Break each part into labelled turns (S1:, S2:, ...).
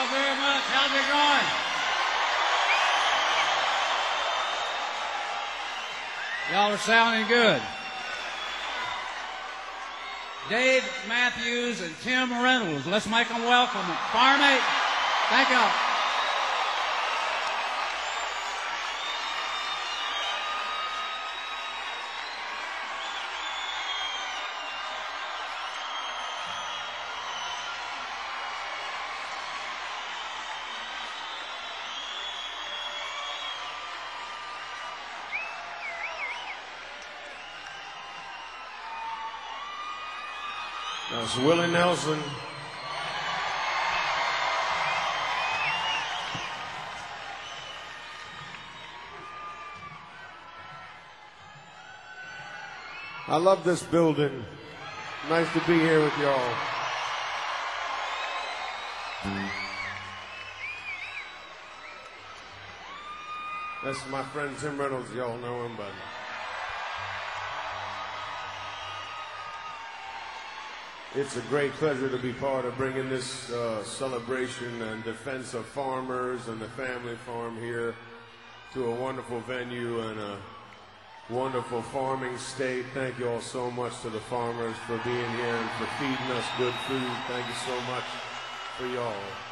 S1: y'all very much. How's it going? Y'all are sounding good. Dave Matthews and Tim Reynolds. Let's make them welcome. Farmate, thank y'all.
S2: That's Willie Nelson. I love this building. Nice to be here with y'all. That's my friend Tim Reynolds. Y'all know him, but it's a great pleasure to be part of bringing this celebration and defense of farmers and the family farm here to a wonderful venue and a wonderful farming state. Thank you all so much to the farmers for being here and for feeding us good food. Thank you so much for y'all.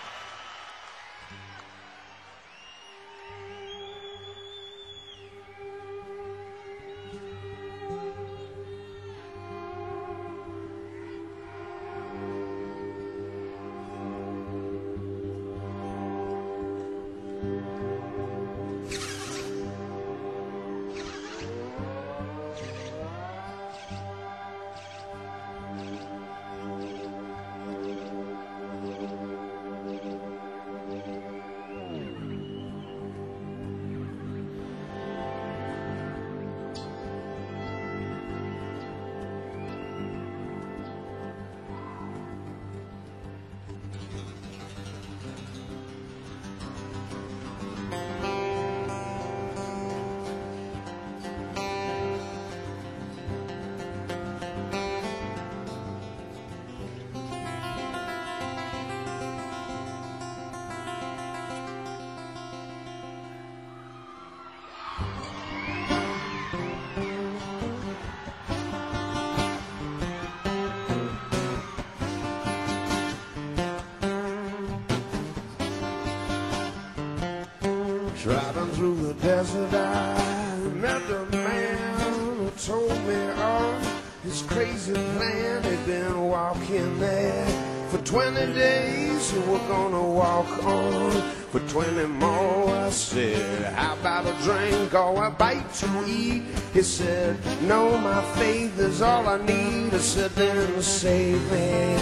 S2: Driving through the desert, I met a man who told me of his crazy plan. He'd been walking there for 20 days, so we're gonna walk on for 20 more. I said, how about a drink or a bite to eat? He said, no, my faith is all I need. I said, then save me,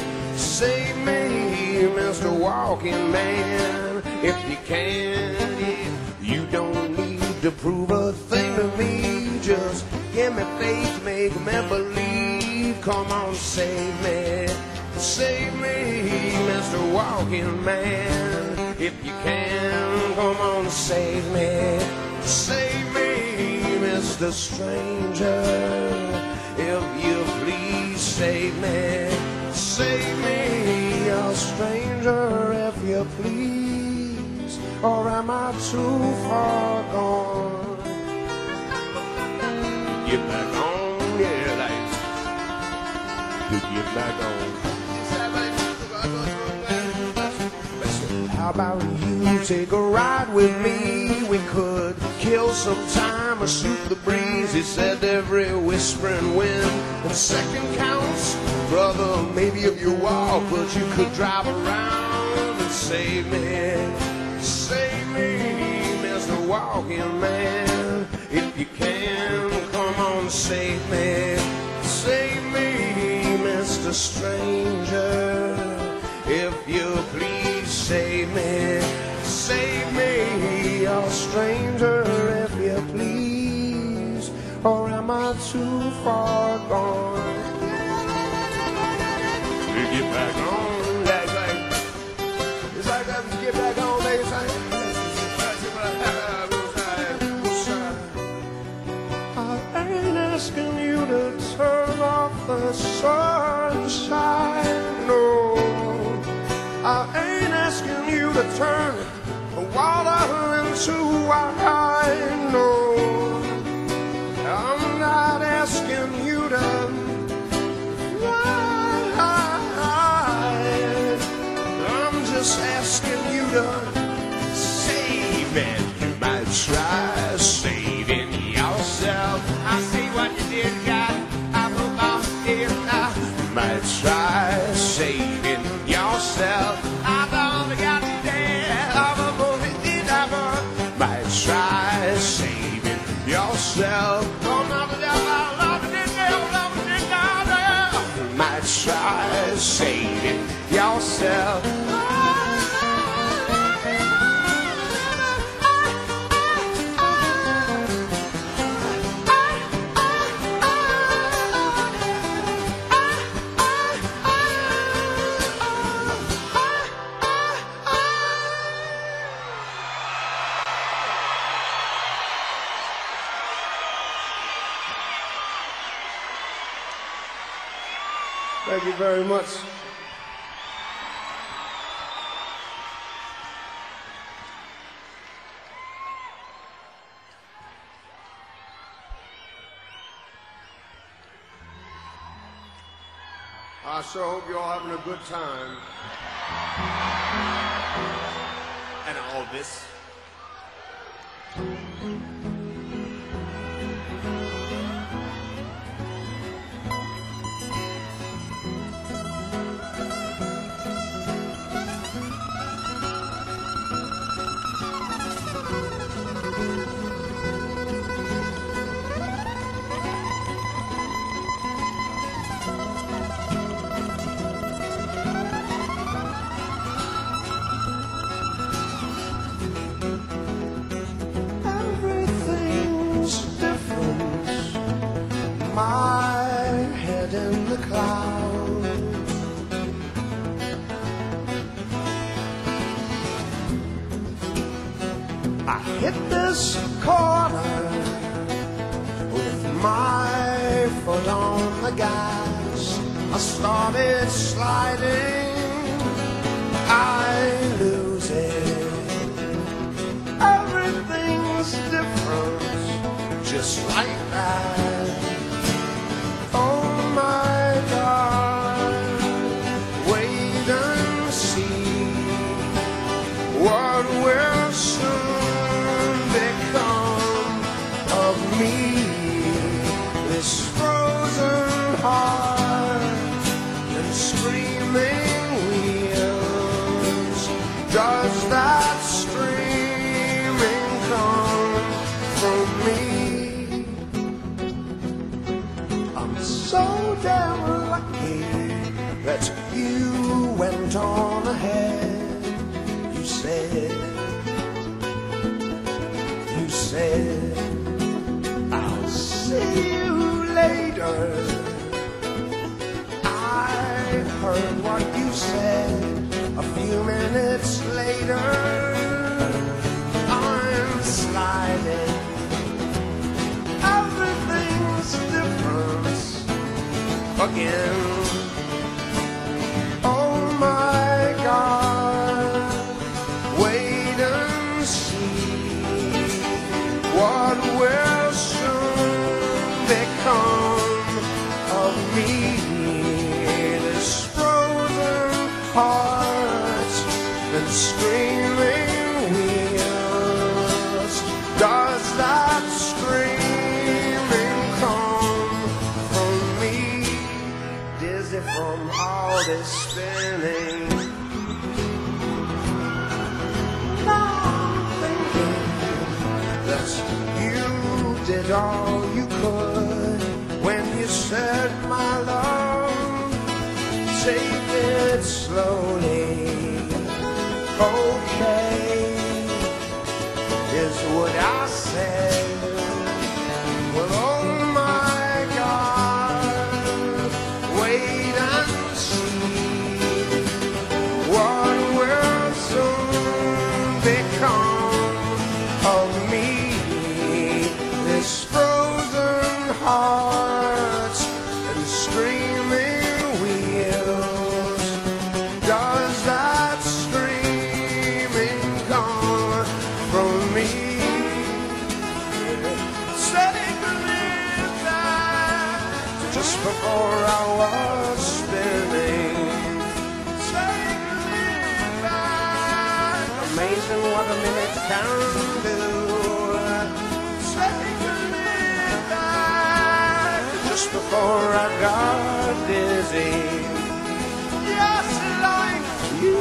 S2: Mr. Walking Man, if you can. You don't need to prove a thing to me. Just give me faith, make me believe. Come on, save me, Mr. Walking Man, if you can. Come on, save me, Mr. Stranger, if you please. Save me, a stranger, if you please. Or am I too far gone? Get back on, yeah, like to get back on. How about you take a ride with me? We could kill some time or shoot the breeze. He said every whispering wind and second counts. Brother, maybe if you walk, but you could drive around and save me, Mr. Walking Man, if you can. Come on, save me, Mr. Stranger, if you please. Save me, a stranger, if you please. Or am I too far gone? To get back on, that's right. It's like that to get back on, ladies. I ain't asking you to turn off the sunshine, no. I ain't asking asking you to turn water into wine. No, I'm not asking you to lie. I'm just asking you to save it. You might try saving yourself. I see what you did, God. I hope I'm here now. You might try saving yourself. I've only got you dead. I'm a movie never. Might try saving yourself. Oh, no, no, no, might try saving yourself. Thank you very much. I sure hope you're all having a good time. And all this. Everything's different. My head in the clouds. I hit this corner with my foot on the gas. I started sliding. I lose it. Everything's different, just like that. Oh my God, wait and see what will soon become of me. This frozen heart and screaming wheels. Does that streaming come from me? I'm so damn lucky that you went on ahead. You said, I'll see you later. I heard what you said. A few minutes later, I'm sliding. Everything's different again. Oh my God, wait and see what will soon become of me. This frozen heart and screaming wheels. Does that screaming come from me? Dizzy from all this spinning. Now I'm thinking that you did all you could when you said, my love, take it slowly. Okay, is what I said. Well, oh my God, wait and see what will soon become of me. This frozen heart and screaming wheels. Does that scream amazing what a minute can do. Taking me back just before I got dizzy. Just like you.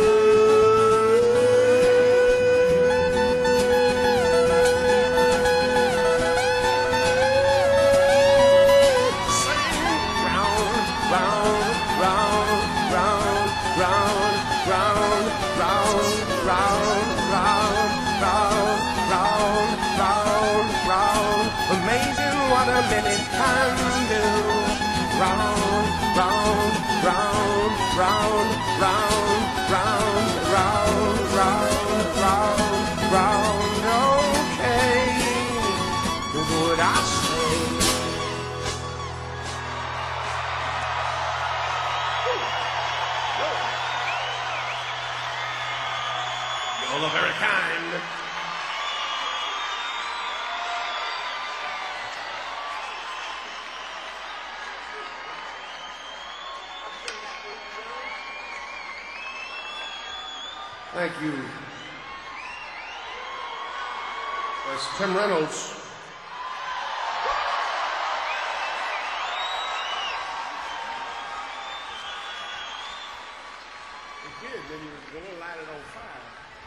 S2: Amazing what a minute can do. Round, round, round, round, round, round, round, round, round, round. Okay, would I say? You're the very kind. Thank you. That's Tim Reynolds. It did, then you were going to light it on fire.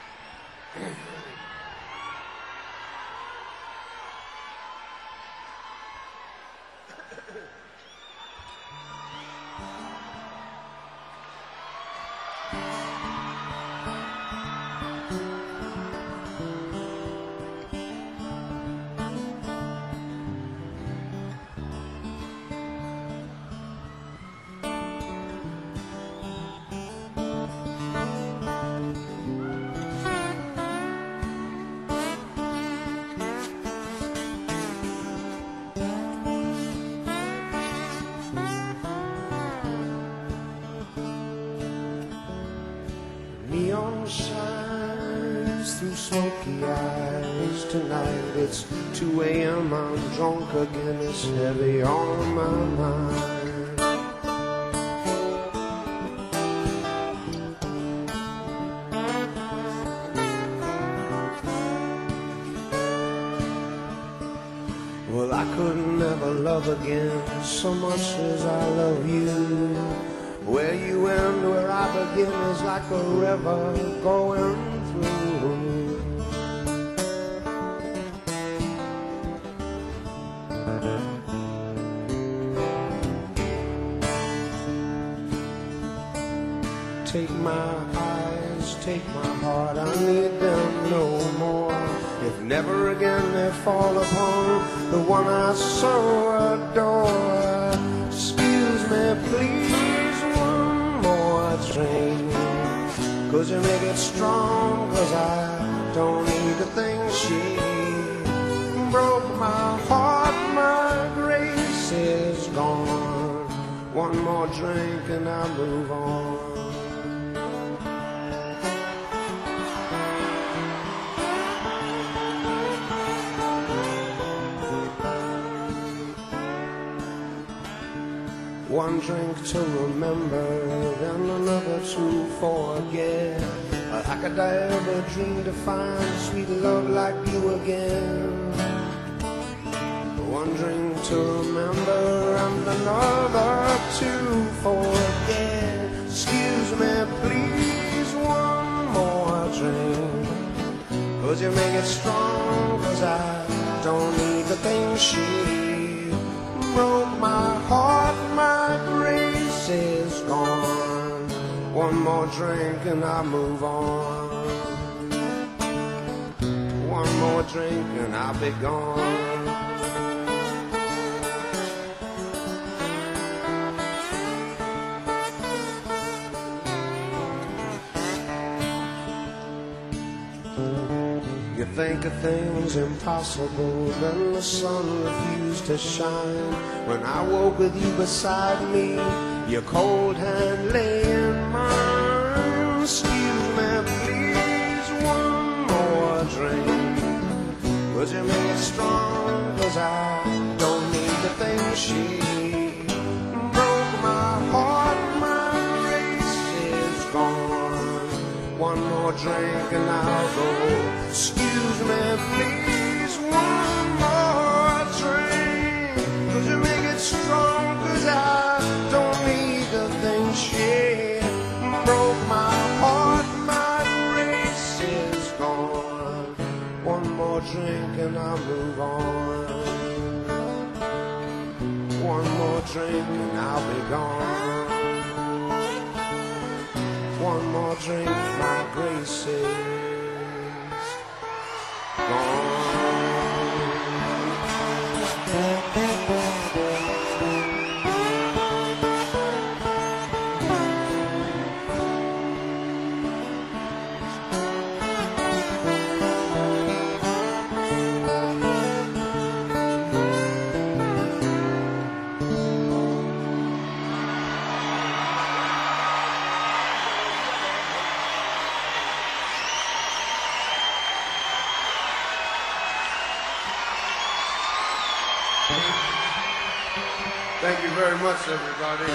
S2: Neon shines through smoky eyes tonight. It's 2 a.m. I'm drunk again. It's heavy on my mind. Well, I could never love again so much as I love you. Where you end, where I begin is like a river going through. Take my eyes, take my heart, I need them no more. If never again they fall upon the one I so adore. Excuse me, please, one more drink, 'cause you make it strong, 'cause I don't need a thing. She broke my heart, my grace is gone. One more drink and I'll move on. One drink to remember, then another to forget. How could I ever dream to find sweet love like you again? One drink to remember and another to forget. Excuse me, please, one more drink, 'cause you make it strong, 'cause I don't need the things she broke my heart, my grace is gone. One more drink and I move on. One more drink and I'll be gone. You think a thing's impossible, then the sun refused to shine. When I woke with you beside me, your cold hand lay in mine. Excuse me, please, one more drink, 'cause you make it strong, 'cause I don't need the things she broke my heart, my race is gone. One more more drink and I'll go. Excuse me, please, one more drink. Could you make it strong? 'Cause I don't need a thing. She broke my heart, my grace is gone. One more drink and I'll move on. One more drink and I'll be gone. One more drink, my grace is gone. Thank you very much, everybody.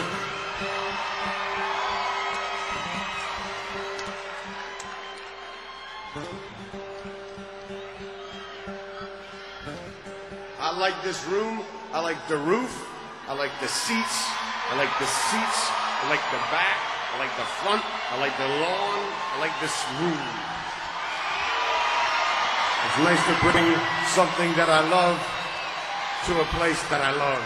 S2: I like this room. I like the roof. I like the seats. I like the seats. I like the back. I like the front. I like the lawn. I like this room. It's nice to bring something that I love to a place that I love.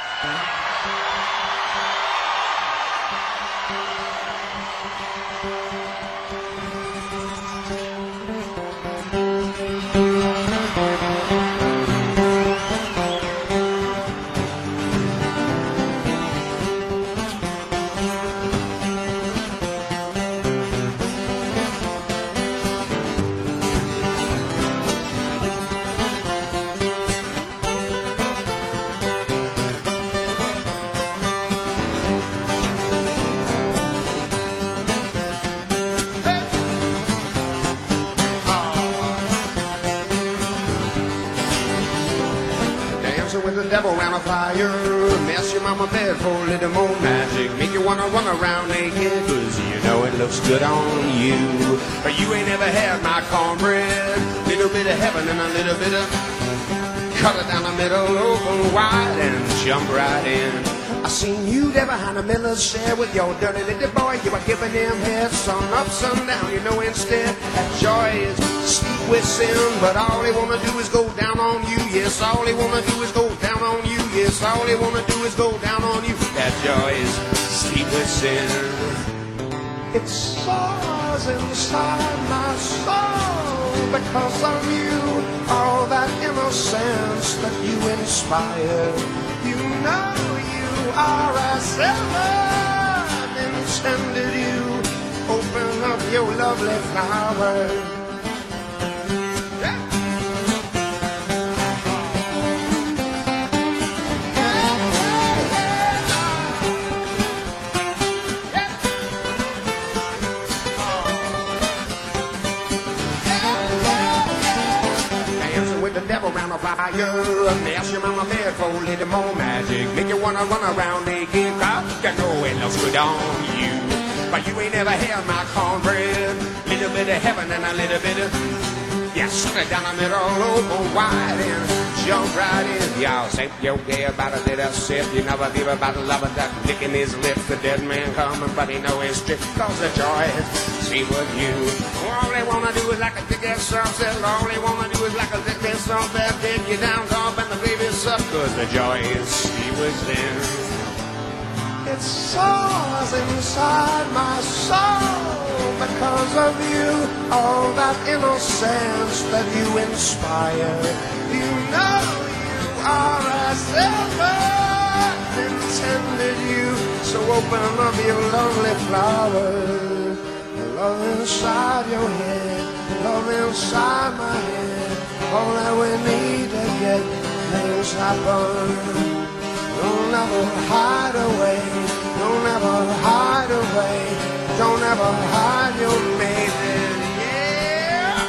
S2: With the devil around a fire, mess your mama bed for a little more magic, make you wanna run around naked, 'cause you know it looks good on you. But you ain't ever had my cornbread, little bit of heaven and a little bit of, cut it down the middle, open wide and jump right in. I seen you there behind the miller's shed with your dirty little boy, you were giving him head, sun up, sun down, you know instead that joy is steep with sin, but all they wanna do is go down on you, yes, all they wanna do is go down on you, yes, all they wanna do is go down on you, that joy is steep with sin. It soars inside my soul because of you, all that innocence that you inspire, you know you are as heaven intended you, open up your lovely flower. Around a fire, mess your mama bed for a little more magic, make you wanna run around naked, 'cause you know it looks good on you. But you ain't never had my cornbread, little bit of heaven and a little bit of, yeah, suck it down the middle, open wide and jump right in. Y'all say you're gay about a little sip, you never give about a lover that licking his lips, the dead man coming, but he know his trick, 'cause the joy is see with you. All they wanna do is like a dick ass sunset, all they wanna do is like a dick ass sunset, dig you down, come and the baby's up, 'cause the joy is see within. It soars inside my soul because of you, all that innocence that you inspire, you know you are as heaven intended you, so open up your lovely flowers, love inside your head, love inside my head, all that we need to get things happen. Don't ever hide away, don't ever hide away, don't ever hide your baby, yeah.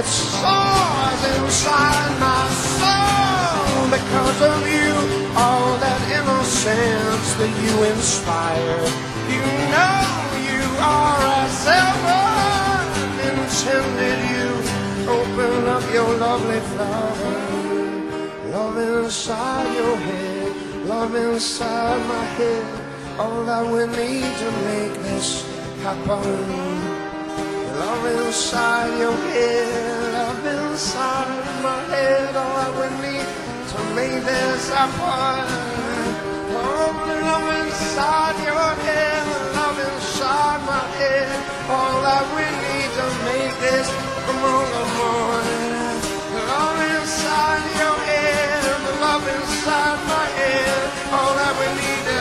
S2: it soars inside my soul because of you. All that innocence that you inspire, you know you are as heaven intended you. Open up your lovely flower, love inside your head, love inside my head. All that we need to make this happen. Love inside your head, love inside my head. All that we need to make this happen. Oh, love inside your head, love inside my head. All that we need to make this, come on, come on. Love inside your head, love inside my head. All that we need to.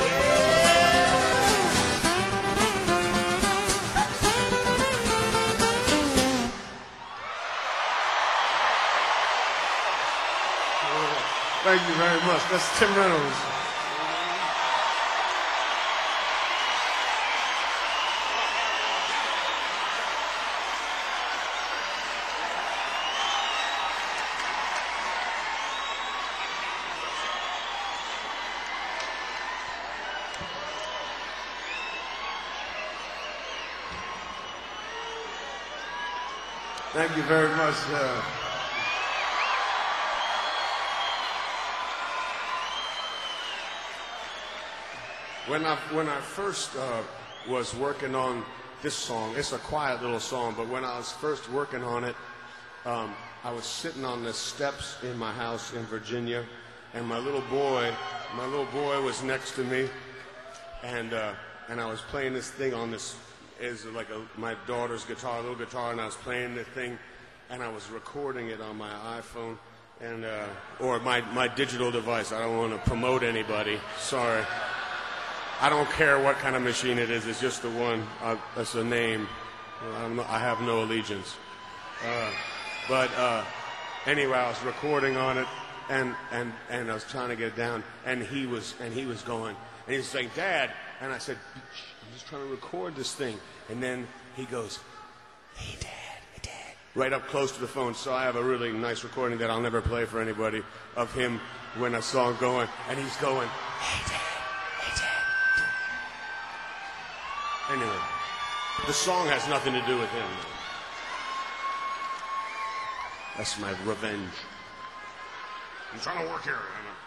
S2: Thank you very much. That's Tim Reynolds. Thank you very much. When I first was working on this song, it's a quiet little song, but when I was first working on it, I was sitting on the steps in my house in Virginia, and my little boy was next to me, and I was playing this thing on this, is like my daughter's guitar, a little guitar, and I was playing the thing, and I was recording it on my iPhone, and or my digital device. I don't want to promote anybody. Sorry. I don't care what kind of machine it is. It's just the one. That's a name. I have no allegiance. But anyway, I was recording on it, and I was trying to get it down, and he was going, and he was saying, "Dad," and I said, "I'm just trying to record this thing," and then he goes, "Hey, Dad," right up close to the phone. So I have a really nice recording that I'll never play for anybody of him when a song going, and he's going, "Hey, Dad." Anyway, the song has nothing to do with him. That's my revenge. I'm trying to work here.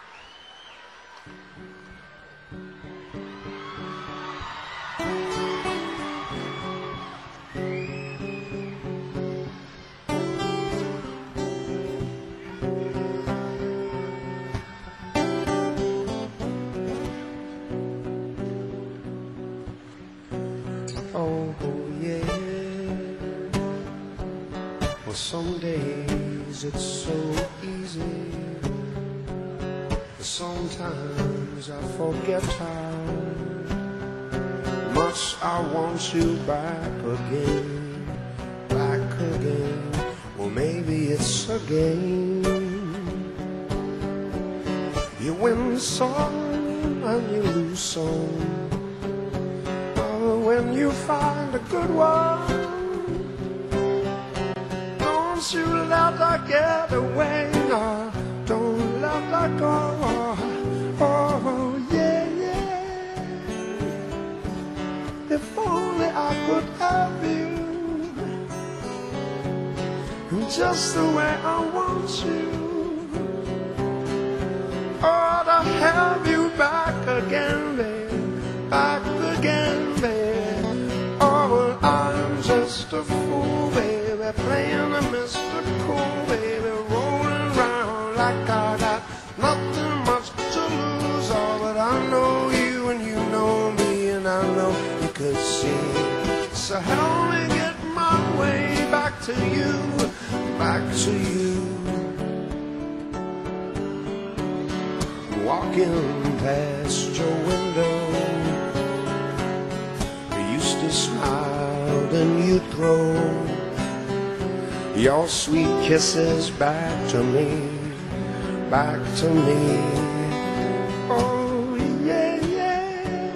S2: Oh, yeah. Well, some days it's so easy. Sometimes I forget how much I want you back again. Well, maybe it's a game. You win some and you lose some. When you find a good one, don't you let her get away, no, don't let her go. Oh, yeah, yeah. If only I could have you just the way I want you. Oh, to have you back again, babe, back again, babe. Oh, I'm just a fool, baby, playing a Mr. Cool, baby, rolling around like I got nothing much to lose. Oh, but I know you and you know me, and I know you could see. So help me get my way back to you, back to you. Walking past your window, you used to smile and you throw your sweet kisses back to me, back to me. Oh, yeah, yeah.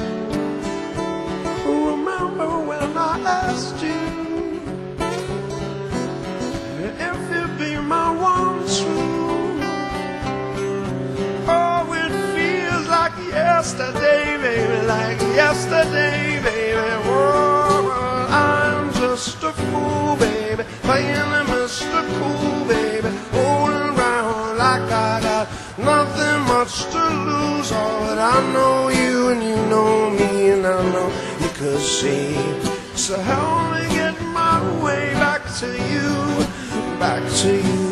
S2: Remember when I asked you yesterday, baby, like yesterday, baby. Whoa, but I'm just a fool, baby, playing the Mr. Cool, baby, rolling around like I got nothing much to lose. Oh, but I know you and you know me and I know you could see. So help me get my way back to you, back to you.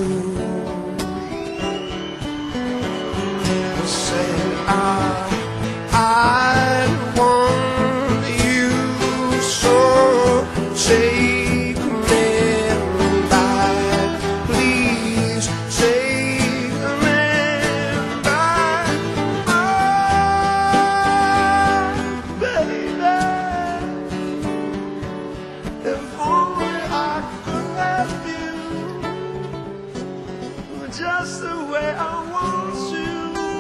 S2: Say I want you so, take me back, please take me back, oh, baby. If only I could have you just the way I want you.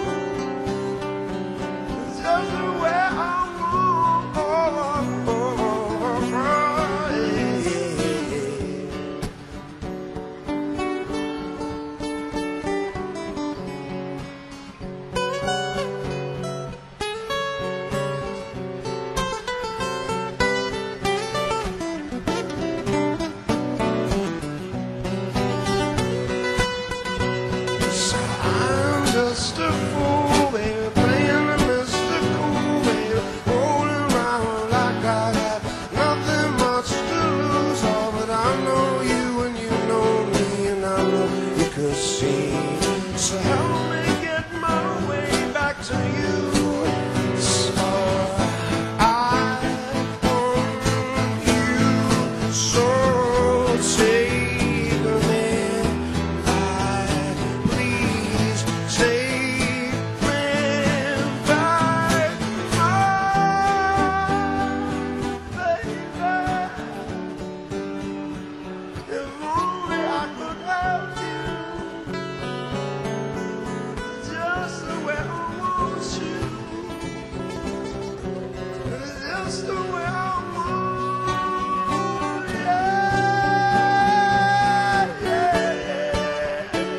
S2: Just a fool, baby, playing the Mr. Cool, baby, rolling around like I got nothing much to lose. Oh, but I know you and you know me and I know you could see. So help me get my way back to you. So I want you so take me back, please take me back, oh, baby. If only I could have you just the way I want you, just the way I want, yeah, yeah, yeah.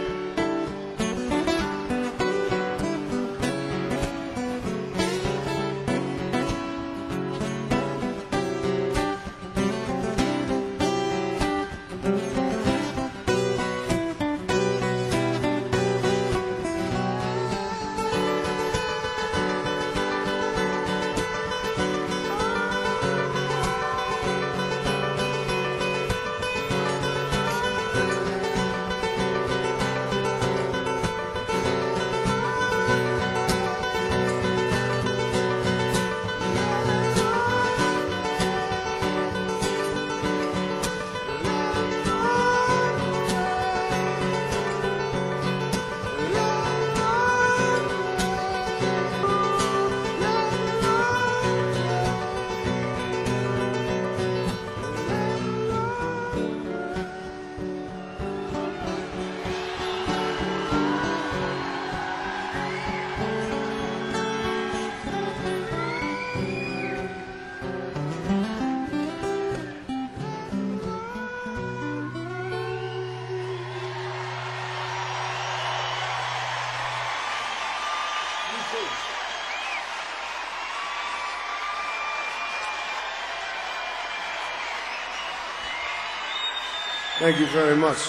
S2: Thank you very much.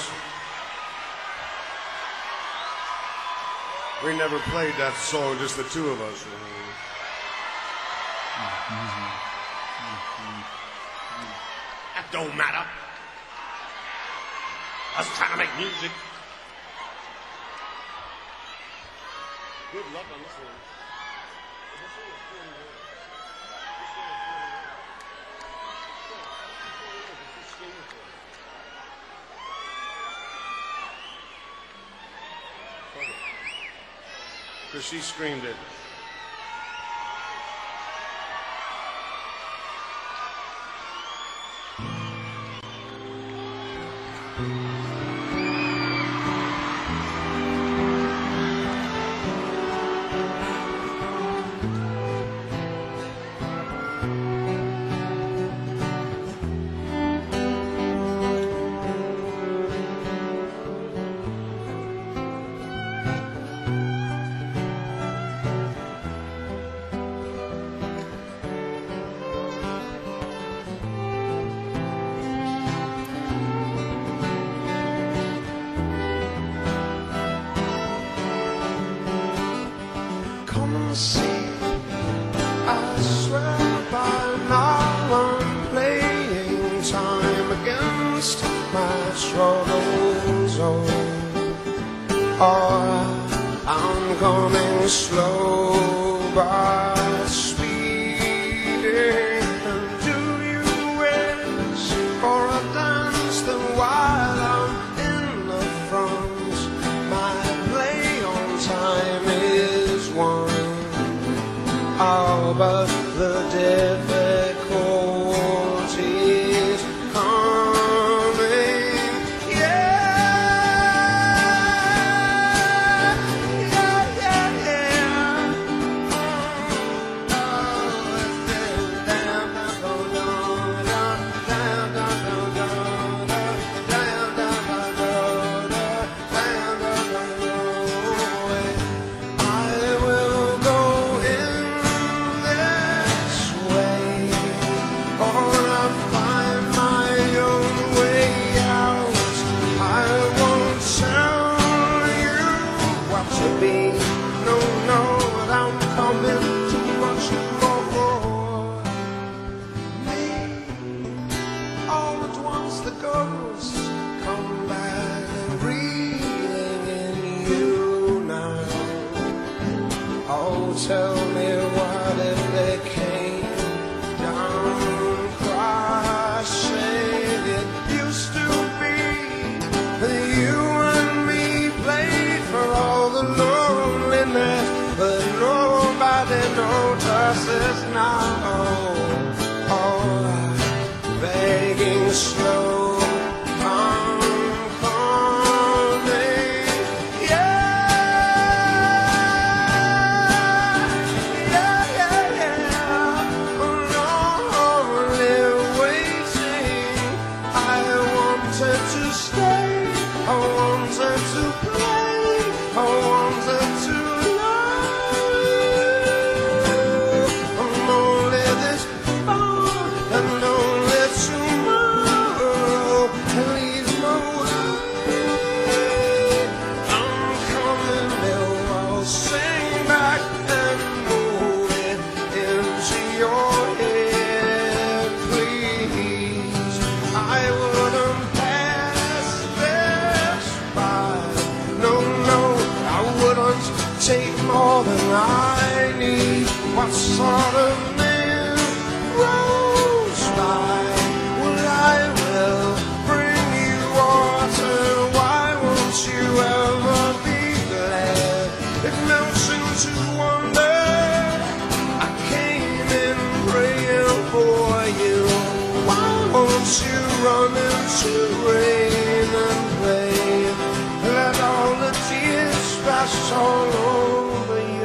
S2: We never played that song, just the two of us.
S3: That don't matter. Us trying to make music. Good luck on this one.
S2: Because she screamed it. see. I swear by now I'm playing time against my struggles. Or I'm coming slow but speeding. And do you wish for a dance? Then while I'm in the front, my play on time is one. Oh, but the difficulties coming, tell me what if they came down crashing. It used to be that you and me played for all the loneliness, but nobody notices now. Oh, begging slow. Take more than I need. What sort of man rolls by? Well, I will bring you water. Why won't you ever be glad? It melts into wonder. I came in praying for you. Why won't you run into rain and play? Let all the tears splash all over you.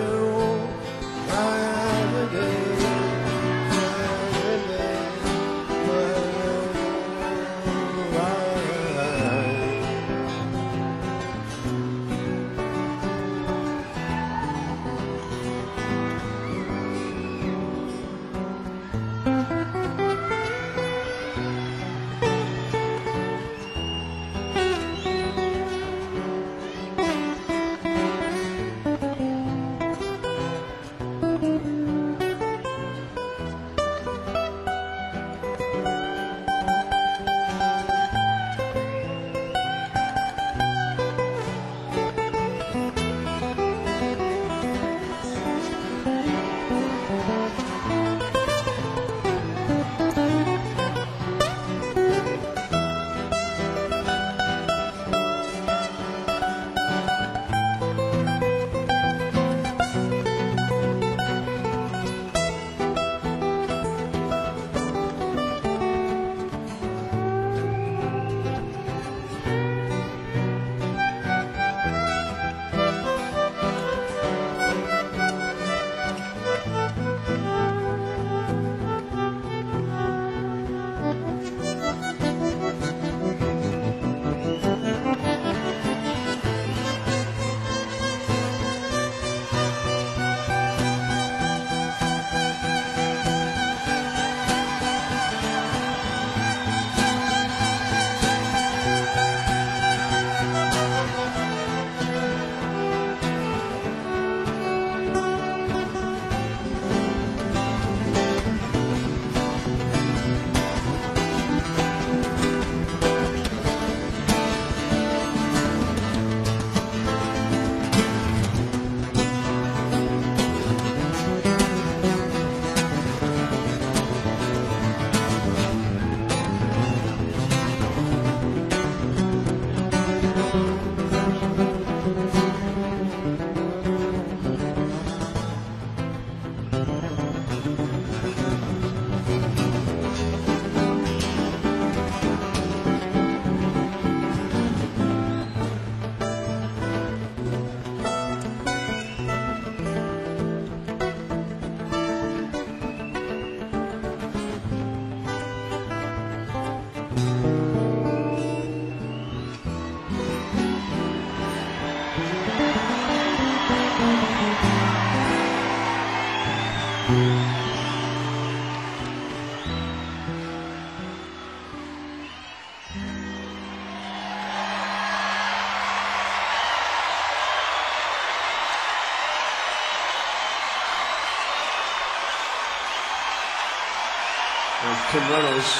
S2: Tim Reynolds.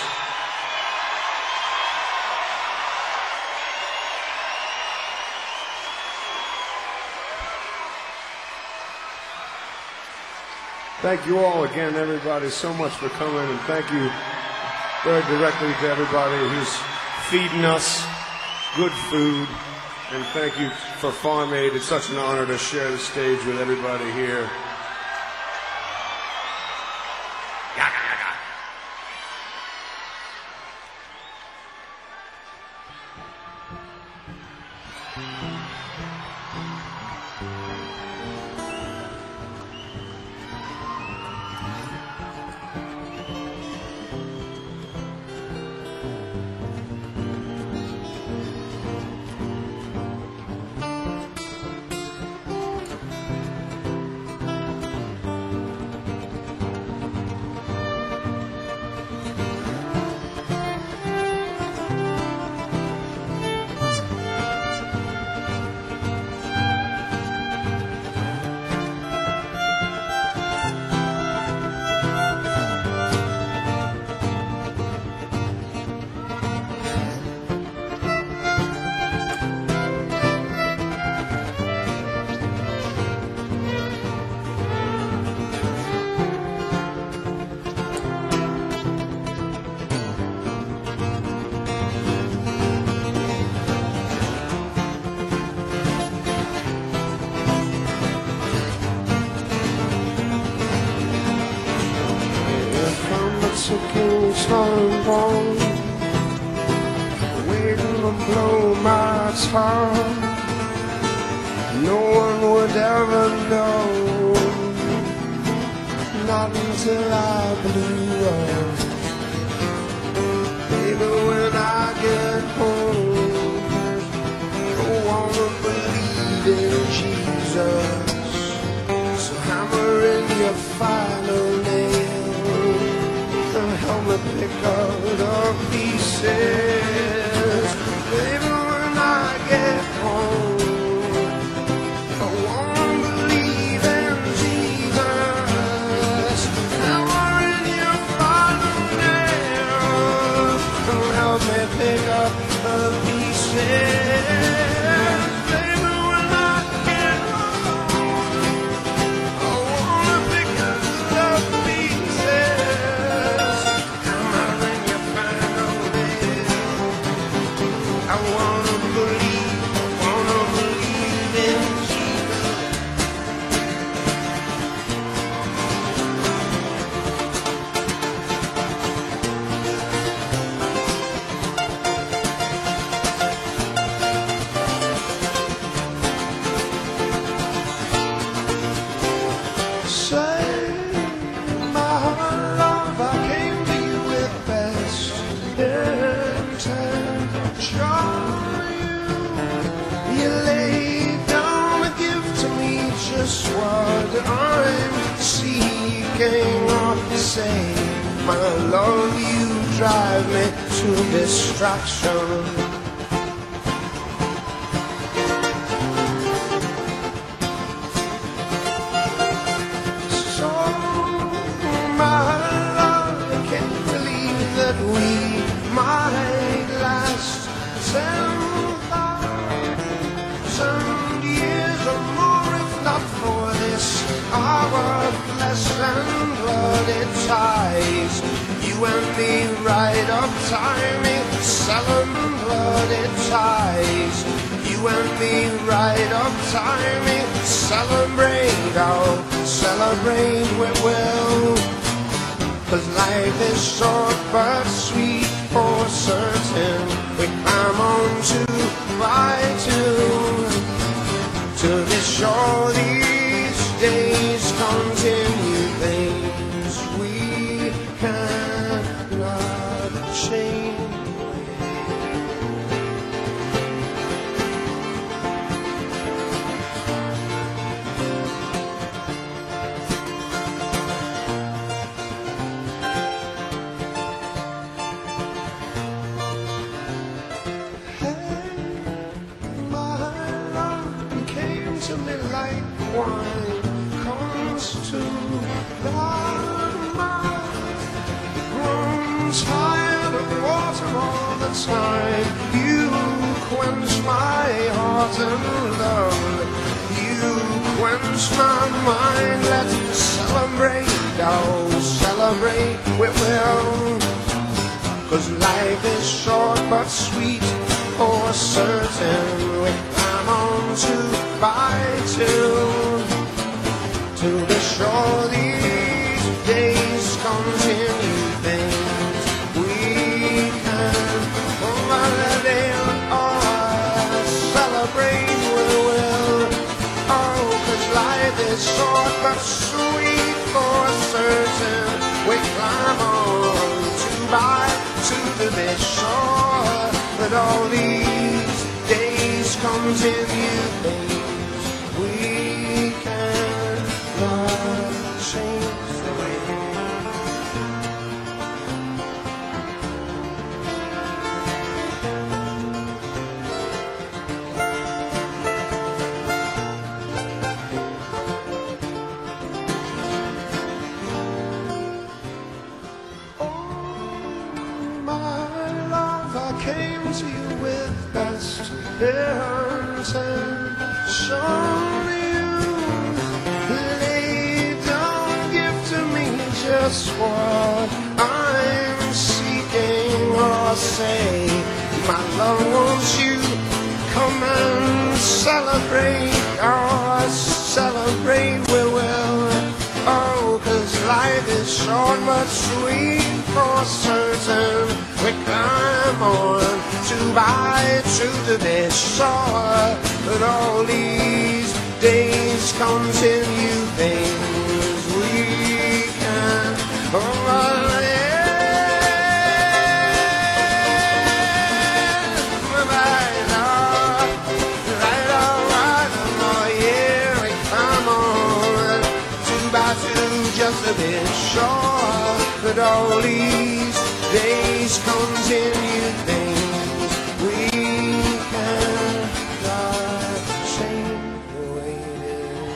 S2: Thank you all again, everybody, so much for coming, and thank you very directly to everybody who's feeding us good food, and thank you for Farm Aid. It's such an honor to share the stage with everybody here. Trombone, waiting to blow my tongue. No one would ever know, not until I blew up. Baby, when I get home, I wanna believe in Jesus. So hammer in your final nail, help me pick up the pieces. Baby, when I get home, I wanna believe in Jesus. Hammer in your final nail, help me pick up the pieces. Baby, when I get home, I wanna pick up the pieces. I wanna believe in Jesus. Say, my love, I came to you with best intention. You laid down a gift to me, just what I'm seeking. Oh, say, my love, you drive me to distraction. So, my love, I can't believe that we might last 10,000 years or more, if not for this our flesh and blooded ties. You and me right up timing, selling blooded ties. You and me right up timing, celebrate, oh, celebrate we will. 'Cause life is short but sweet for certain. We climb on to right to this shore. These days continue, things we cannot change. To me like wine comes to the mouth, grown the time. You quench my heart and love. You quench my mind. Let's celebrate, oh, celebrate we will. 'Cause life is short but sweet, for certain. We climb on to by to be sure these days continue things we can celebrate we will. Oh, 'cause life is short but sweet, for certain. We climb on to the shore, but all these days continue things we cannot change the way. Came to you with best intention. You lay down, give to me just what I'm seeking. Or say, my love wants you, come and celebrate. Or celebrate we will. Oh, 'cause life is short but sweet, for certain. We climb on to the best shore, but all these days continue things we can. Just a bit short, but all these days continue things we cannot change the way it is.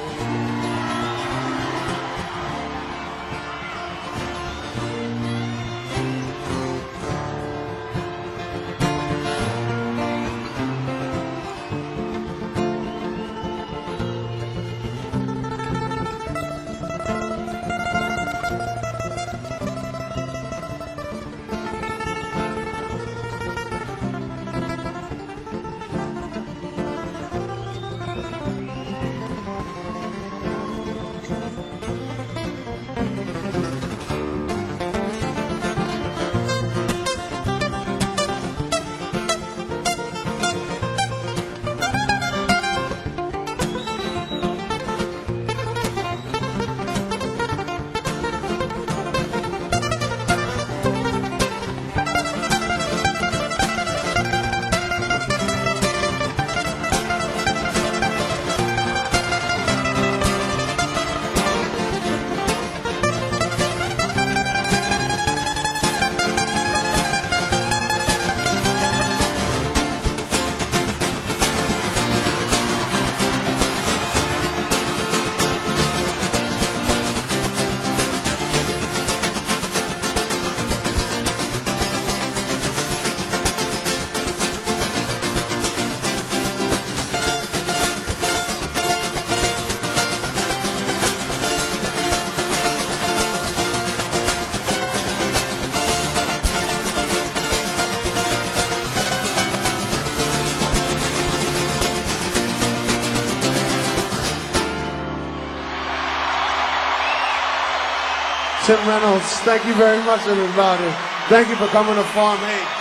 S2: Tim Reynolds, thank you very much, everybody. Thank you for coming to Farm 8.